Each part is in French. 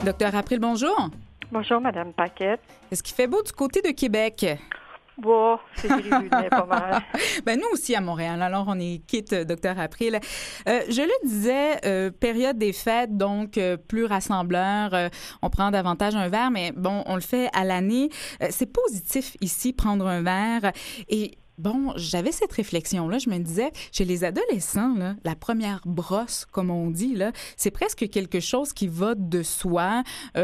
Docteur April, bonjour. Bonjour, Madame Paquette. Est-ce qu'il fait beau du côté de Québec? Bon, c'est gris lunet, pas mal. Ben nous aussi à Montréal, alors on est quitte, Docteur April. Je le disais, période des fêtes, donc plus rassembleur, on prend davantage un verre, mais bon, on le fait à l'année. C'est positif ici, prendre un verre. Et bon, j'avais cette réflexion-là, je me disais, chez les adolescents, là, la première brosse, comme on dit, là, c'est presque quelque chose qui va de soi.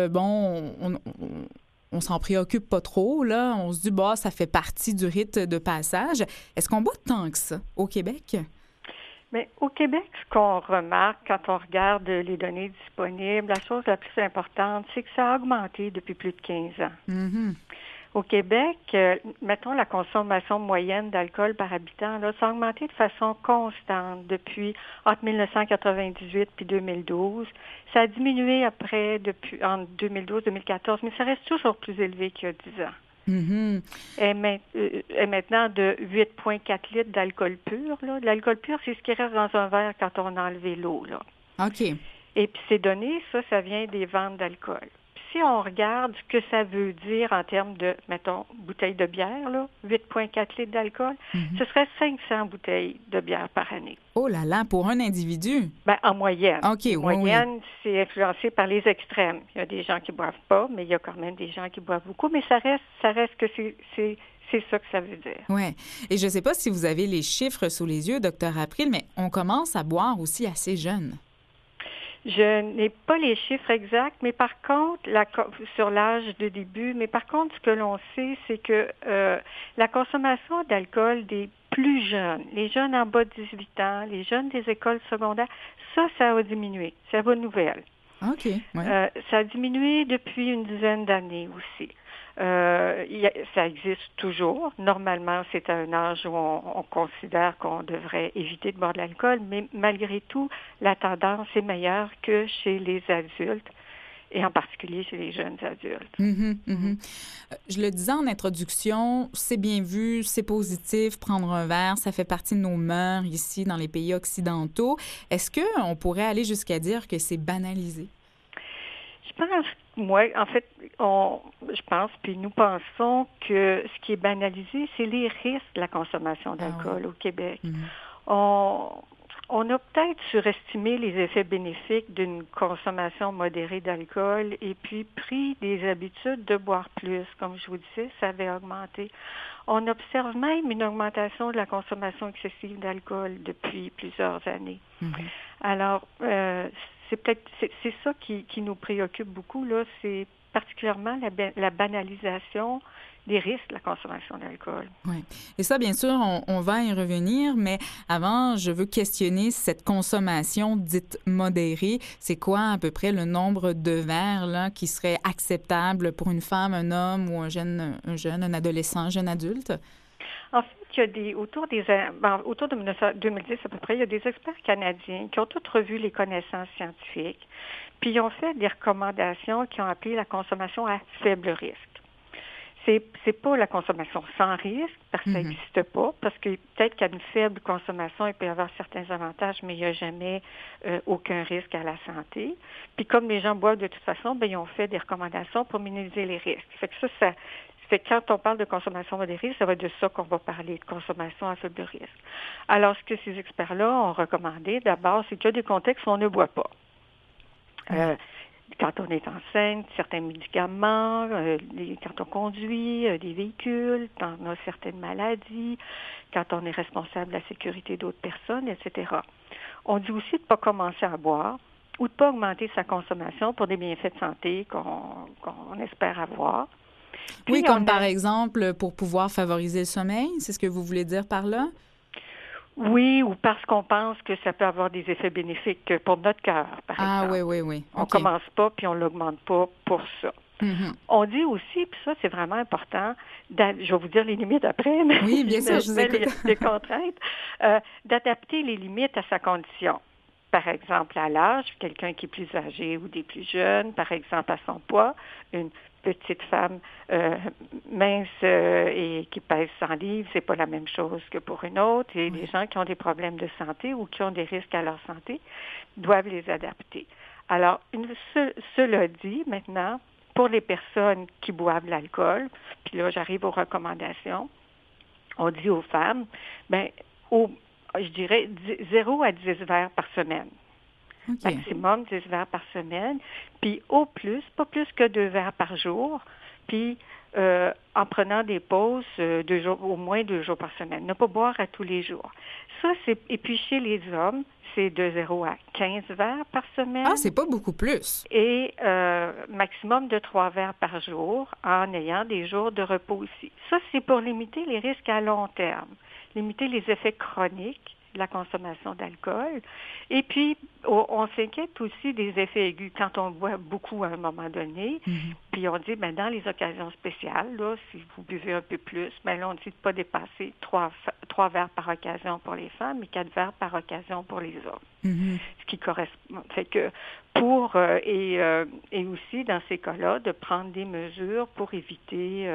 On s'en préoccupe pas trop, là. On se dit, bah, ça fait partie du rite de passage. Est-ce qu'on boit tant que ça au Québec? Mais au Québec, ce qu'on remarque quand on regarde les données disponibles, la chose la plus importante, c'est que ça a augmenté depuis plus de 15 ans. Mm-hmm. Au Québec, mettons la consommation moyenne d'alcool par habitant, là, ça a augmenté de façon constante depuis entre 1998 puis 2012. Ça a diminué après entre 2012-2014, mais ça reste toujours plus élevé qu'il y a 10 ans. Mm-hmm. Et maintenant de 8,4 litres d'alcool pur. Là. L'alcool pur, c'est ce qui reste dans un verre quand on a enlevé l'eau. Là. OK. Et puis ces données, ça vient des ventes d'alcool. Si on regarde ce que ça veut dire en termes de, mettons, bouteilles de bière, là, 8,4 litres d'alcool, ce serait 500 bouteilles de bière par année. Oh là là, pour un individu? Ben, en moyenne. OK, en moyenne, oui. c'est influencé par les extrêmes. Il y a des gens qui boivent pas, mais il y a quand même des gens qui boivent beaucoup. Mais ça reste que c'est ça que ça veut dire. Oui. Et je ne sais pas si vous avez les chiffres sous les yeux, Docteur April, mais on commence à boire aussi assez jeune. Je n'ai pas les chiffres exacts, mais par contre, sur l'âge de début, mais par contre, ce que l'on sait, c'est que la consommation d'alcool des plus jeunes, les jeunes en bas de 18 ans, les jeunes des écoles secondaires, ça a diminué. C'est la bonne nouvelle. OK. Ouais. Ça a diminué depuis une dizaine d'années aussi. Ça existe toujours. Normalement, c'est à un âge où on considère qu'on devrait éviter de boire de l'alcool, mais malgré tout, la tendance est meilleure que chez les adultes, et en particulier chez les jeunes adultes. Je le disais en introduction, c'est bien vu, c'est positif, prendre un verre, ça fait partie de nos mœurs ici dans les pays occidentaux. Est-ce qu'on pourrait aller jusqu'à dire que c'est banalisé? Je pense, puis nous pensons que ce qui est banalisé, c'est les risques de la consommation d'alcool au Québec. On a peut-être surestimé les effets bénéfiques d'une consommation modérée d'alcool et puis pris des habitudes de boire plus. Comme je vous disais, ça avait augmenté. On observe même une augmentation de la consommation excessive d'alcool depuis plusieurs années. Alors, c'est ça qui nous préoccupe beaucoup, là, c'est particulièrement la banalisation des risques de la consommation d'alcool. Oui. Et ça, bien sûr, on va y revenir, mais avant, je veux questionner cette consommation dite modérée. C'est quoi à peu près le nombre de verres là, qui serait acceptable pour une femme, un homme ou un adolescent, un jeune adulte? En fait, il y a autour de 2010 à peu près, il y a des experts canadiens qui ont tous revu les connaissances scientifiques, puis ils ont fait des recommandations qui ont appelé la consommation à faible risque. C'est pas la consommation sans risque, parce que ça n'existe pas, parce que peut-être qu'à une faible consommation, il peut y avoir certains avantages, mais il n'y a jamais aucun risque à la santé. Puis comme les gens boivent de toute façon, ils ont fait des recommandations pour minimiser les risques. Fait que quand on parle de consommation modérée, ça va être de ça qu'on va parler, de consommation à faible risque. Alors, ce que ces experts-là ont recommandé, d'abord, c'est qu'il y a des contextes où on ne boit pas. Quand on est enceinte, certains médicaments, quand on conduit des véhicules, quand on a certaines maladies, quand on est responsable de la sécurité d'autres personnes, etc. On dit aussi de ne pas commencer à boire ou de ne pas augmenter sa consommation pour des bienfaits de santé qu'on espère avoir. Puis comme par exemple pour pouvoir favoriser le sommeil, c'est ce que vous voulez dire par là? Oui, ou parce qu'on pense que ça peut avoir des effets bénéfiques pour notre cœur, par exemple. Ah oui. On commence pas, puis on l'augmente pas pour ça. On dit aussi, puis ça, c'est vraiment important, je vais vous dire les limites après, mais oui, bien sûr, je vous écoute. les contraintes, d'adapter les limites à sa condition. Par exemple, à l'âge, quelqu'un qui est plus âgé ou des plus jeunes, par exemple, à son poids, une petite femme mince et qui pèse 100 livres, c'est pas la même chose que pour une autre. Et les gens qui ont des problèmes de santé ou qui ont des risques à leur santé doivent les adapter. Alors, cela dit, maintenant, pour les personnes qui boivent de l'alcool, puis là, j'arrive aux recommandations, on dit aux femmes, je dirais 0 à 10 verres par semaine. OK. Maximum 10 verres par semaine, puis au plus, pas plus que 2 verres par jour, puis en prenant des pauses au moins 2 jours par semaine. Ne pas boire à tous les jours. Ça, et puis chez les hommes, c'est de 0 à 15 verres par semaine. Ah, c'est pas beaucoup plus. Et maximum de 3 verres par jour en ayant des jours de repos aussi. Ça, c'est pour limiter les risques à long terme, limiter les effets chroniques de la consommation d'alcool. Et puis, on s'inquiète aussi des effets aigus quand on boit beaucoup à un moment donné. Mm-hmm. Puis on dit, dans les occasions spéciales, là, si vous buvez un peu plus, là, on dit de ne pas dépasser 3 verres par occasion pour les femmes et 4 verres par occasion pour les hommes. Mm-hmm. Ce qui correspond. Fait que et aussi, dans ces cas-là, de prendre des mesures pour éviter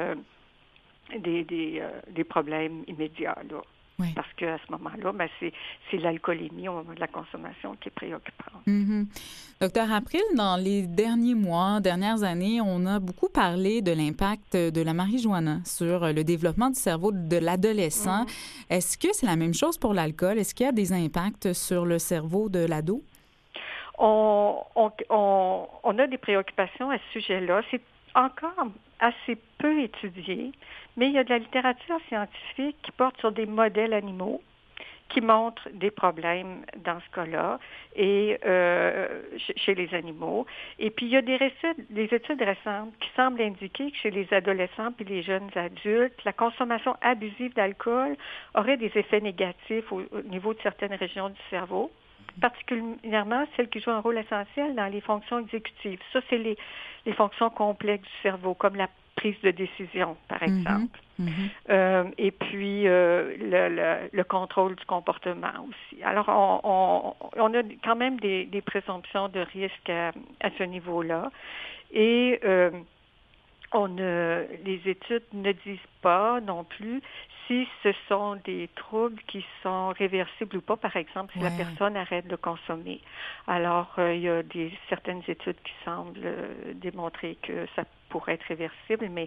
des problèmes immédiats, là. Oui. Parce qu'à ce moment-là, c'est l'alcoolémie au moment de la consommation qui est préoccupante. Mm-hmm. Docteur April, dans les derniers mois, dernières années, on a beaucoup parlé de l'impact de la marijuana sur le développement du cerveau de l'adolescent. Mm-hmm. Est-ce que c'est la même chose pour l'alcool? Est-ce qu'il y a des impacts sur le cerveau de l'ado? On a des préoccupations à ce sujet-là. C'est encore assez peu étudié, mais il y a de la littérature scientifique qui porte sur des modèles animaux qui montrent des problèmes dans ce cas-là et chez les animaux. Et puis, il y a des études récentes qui semblent indiquer que chez les adolescents puis les jeunes adultes, la consommation abusive d'alcool aurait des effets négatifs au niveau de certaines régions du cerveau, particulièrement celles qui jouent un rôle essentiel dans les fonctions exécutives. Ça, c'est les fonctions complexes du cerveau, comme la prise de décision, par exemple. Mm-hmm. Et puis, le contrôle du comportement aussi. Alors, on a quand même des présomptions de risque à ce niveau-là. Et les études ne disent pas non plus si ce sont des troubles qui sont réversibles ou pas, par exemple, si la personne arrête de consommer. Alors, il y a certaines études qui semblent démontrer que ça pourrait être réversible, mais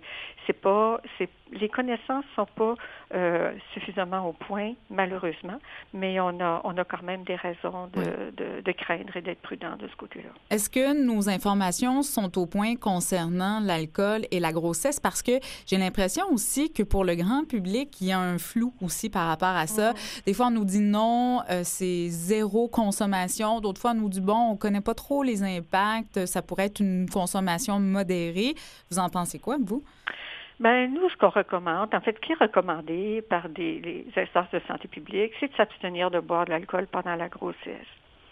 les connaissances sont pas suffisamment au point, malheureusement, mais on a quand même des raisons de craindre et d'être prudent de ce côté-là. Est-ce que nos informations sont au point concernant l'alcool et la grossesse? Parce que j'ai l'impression aussi que pour le grand public, il y a un flou aussi par rapport à ça. Des fois, on nous dit non, c'est zéro consommation. D'autres fois, on nous dit bon, on connaît pas trop les impacts, ça pourrait être une consommation modérée. Vous en pensez quoi, vous? Nous, ce qu'on recommande, en fait, qui est recommandé par les instances de santé publique, c'est de s'abstenir de boire de l'alcool pendant la grossesse.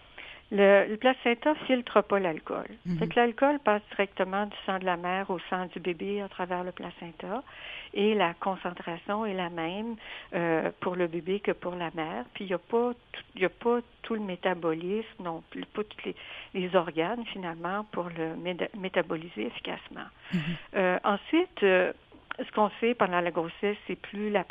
Le placenta filtre pas l'alcool. Mm-hmm. Fait que l'alcool passe directement du sang de la mère au sang du bébé à travers le placenta et la concentration est la même pour le bébé que pour la mère. Puis il n'y a pas tout le métabolisme, non plus, pas tous les organes finalement pour le métaboliser efficacement. Mm-hmm. Ensuite, ce qu'on sait pendant la grossesse, c'est plus la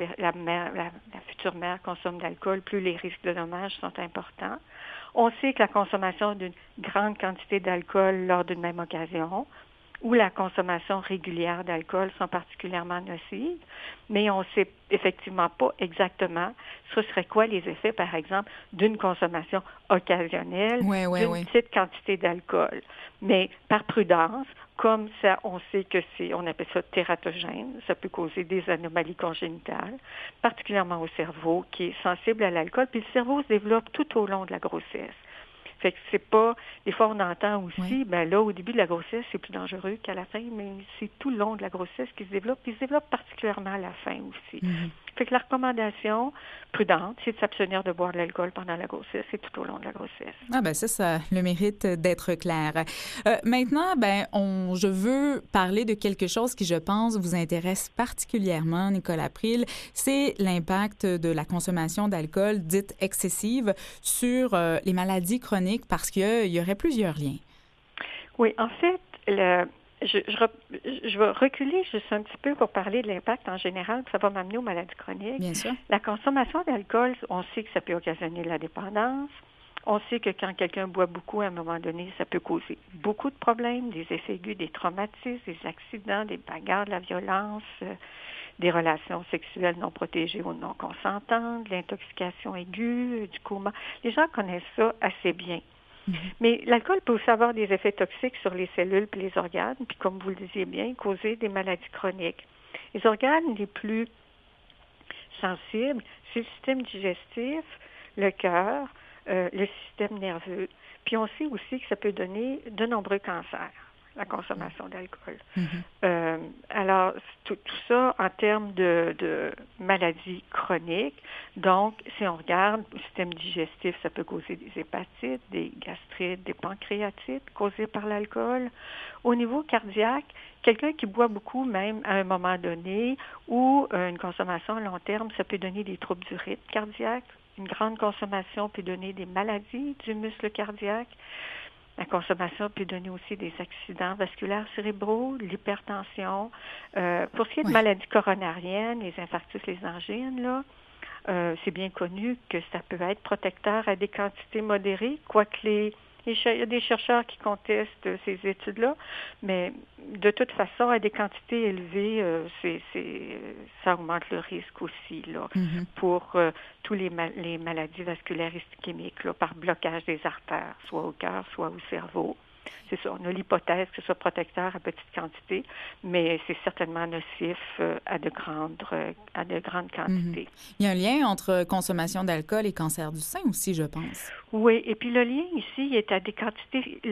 future mère consomme d'alcool, plus les risques de dommages sont importants. On sait que la consommation d'une grande quantité d'alcool lors d'une même occasion ou la consommation régulière d'alcool sont particulièrement nocives, mais on ne sait effectivement pas exactement ce serait quoi les effets, par exemple, d'une consommation occasionnelle d'une petite quantité d'alcool. Mais par prudence, comme ça, on sait que on appelle ça tératogène, ça peut causer des anomalies congénitales, particulièrement au cerveau, qui est sensible à l'alcool, puis le cerveau se développe tout au long de la grossesse. Fait que c'est pas... Des fois, on entend aussi, là, au début de la grossesse, c'est plus dangereux qu'à la fin, mais c'est tout le long de la grossesse qu'il se développe, puis il se développe particulièrement à la fin aussi. Mm-hmm. Fait que la recommandation prudente, c'est de s'abstenir de boire de l'alcool pendant la grossesse et tout au long de la grossesse. Ah ben ça a le mérite d'être clair. Maintenant, je veux parler de quelque chose qui, je pense, vous intéresse particulièrement, Nicole April. C'est l'impact de la consommation d'alcool dite excessive sur les maladies chroniques, parce qu'il y aurait plusieurs liens. Oui, en fait, je vais reculer juste un petit peu pour parler de l'impact en général, puis ça va m'amener aux maladies chroniques. Bien sûr. La consommation d'alcool, on sait que ça peut occasionner de la dépendance, On sait que quand quelqu'un boit beaucoup, à un moment donné, ça peut causer beaucoup de problèmes, des effets aigus, des traumatismes, des accidents, des bagarres, de la violence, des relations sexuelles non protégées ou non consentantes, de l'intoxication aiguë, du coma. Les gens connaissent ça assez bien. Mais l'alcool peut aussi avoir des effets toxiques sur les cellules et les organes, puis comme vous le disiez bien, causer des maladies chroniques. Les organes les plus sensibles, c'est le système digestif, le cœur, le système nerveux. Puis on sait aussi que ça peut donner de nombreux cancers, la consommation d'alcool. Alors, tout ça en termes de maladies chroniques. Donc, si on regarde le système digestif, ça peut causer des hépatites, des gastrites, des pancréatites causées par l'alcool. Au niveau cardiaque, quelqu'un qui boit beaucoup, même à un moment donné, ou une consommation à long terme, ça peut donner des troubles du rythme cardiaque. Une grande consommation peut donner des maladies du muscle cardiaque. La consommation peut donner aussi des accidents vasculaires cérébraux, l'hypertension. Pour ce qui est de maladies coronariennes, les infarctus, les angines, là, c'est bien connu que ça peut être protecteur à des quantités modérées, quoique il y a des chercheurs qui contestent ces études-là, mais de toute façon, à des quantités élevées, ça augmente le risque aussi là, pour tous les maladies vasculaires ischémiques, là, par blocage des artères, soit au cœur, soit au cerveau. C'est ça, on a l'hypothèse que ce soit protecteur à petite quantité, mais c'est certainement nocif à de grandes quantités. Il y a un lien entre consommation d'alcool et cancer du sein aussi, je pense. Oui, et puis le lien ici est à des quantités.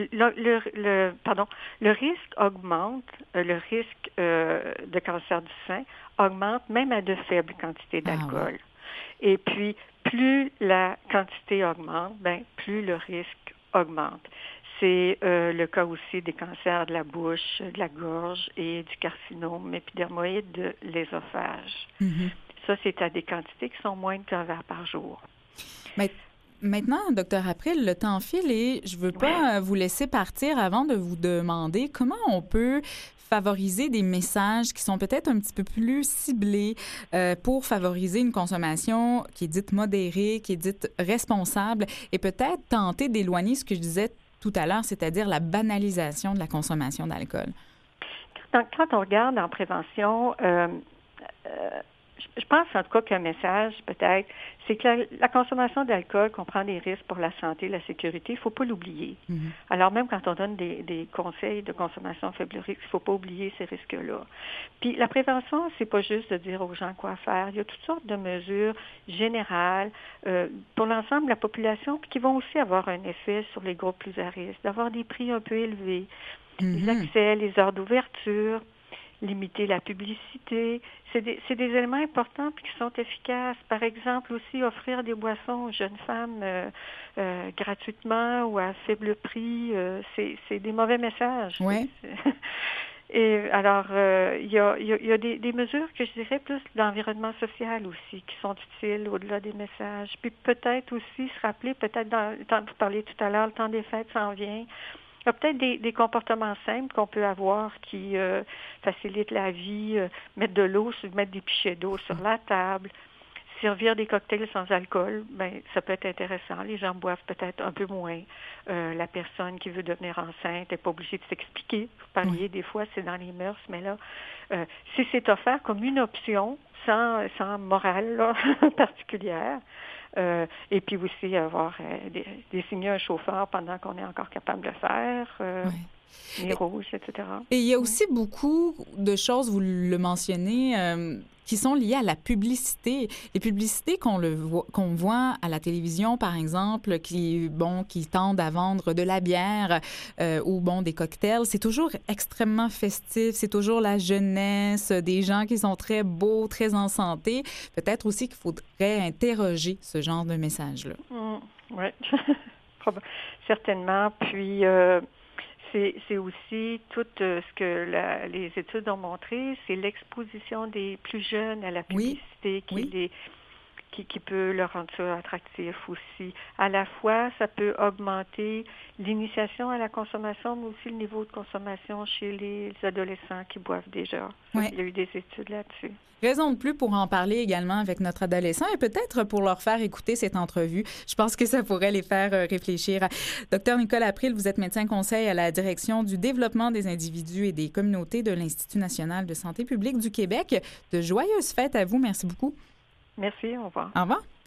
Le risque augmente, le risque de cancer du sein augmente même à de faibles quantités d'alcool. Et puis, plus la quantité augmente, plus le risque augmente. C'est le cas aussi des cancers de la bouche, de la gorge et du carcinome épidermoïde de l'ésophage. Ça, c'est à des quantités qui sont moins de 1 verre par jour. Mais maintenant, Dr. April, le temps file et je ne veux pas vous laisser partir avant de vous demander comment on peut favoriser des messages qui sont peut-être un petit peu plus ciblés pour favoriser une consommation qui est dite modérée, qui est dite responsable et peut-être tenter d'éloigner ce que je disais tout à l'heure, c'est-à-dire la banalisation de la consommation d'alcool. Quand on regarde en prévention, je pense en tout cas qu'un message peut-être, c'est que la consommation d'alcool comprend des risques pour la santé et la sécurité. Il ne faut pas l'oublier. Alors même quand on donne des conseils de consommation à faible risque, il ne faut pas oublier ces risques-là. Puis la prévention, c'est pas juste de dire aux gens quoi faire. Il y a toutes sortes de mesures générales pour l'ensemble de la population puis qui vont aussi avoir un effet sur les groupes plus à risque, d'avoir des prix un peu élevés, les accès, les heures d'ouverture, limiter la publicité. C'est des éléments importants puis qui sont efficaces. Par exemple, aussi offrir des boissons aux jeunes femmes gratuitement ou à faible prix. C'est des mauvais messages. Oui. Et alors, il y a des mesures que je dirais plus d'environnement social aussi qui sont utiles au-delà des messages. Puis peut-être aussi se rappeler, peut-être dans le temps, vous parliez tout à l'heure, le temps des fêtes s'en vient. Il y a peut-être des comportements simples qu'on peut avoir qui facilitent la vie, mettre de l'eau, mettre des pichets d'eau sur la table, servir des cocktails sans alcool, ça peut être intéressant. Les gens boivent peut-être un peu moins. La personne qui veut devenir enceinte n'est pas obligée de s'expliquer. Vous parliez des fois, c'est dans les mœurs, mais là, si c'est offert comme une option, sans morale là, particulière, et puis aussi avoir désigner un chauffeur pendant qu'on est encore capable de le faire, les rouges, etc. Et il y a aussi beaucoup de choses, vous le mentionnez, qui sont liées à la publicité. Les publicités qu'on voit à la télévision, par exemple, qui tendent à vendre de la bière ou des cocktails, c'est toujours extrêmement festif, c'est toujours la jeunesse, des gens qui sont très beaux, très en santé. Peut-être aussi qu'il faudrait interroger ce genre de message-là. Oui, certainement. Puis c'est aussi tout ce que les études ont montré, c'est l'exposition des plus jeunes à la publicité qui qui peut leur rendre ça attractif aussi. À la fois, ça peut augmenter l'initiation à la consommation, mais aussi le niveau de consommation chez les adolescents qui boivent déjà. Ouais. Il y a eu des études là-dessus. Raison de plus pour en parler également avec notre adolescent et peut-être pour leur faire écouter cette entrevue. Je pense que ça pourrait les faire réfléchir. Docteur Nicole April, vous êtes médecin conseil à la direction du développement des individus et des communautés de l'Institut national de santé publique du Québec. De joyeuses fêtes à vous. Merci beaucoup. Merci, au revoir. Au revoir.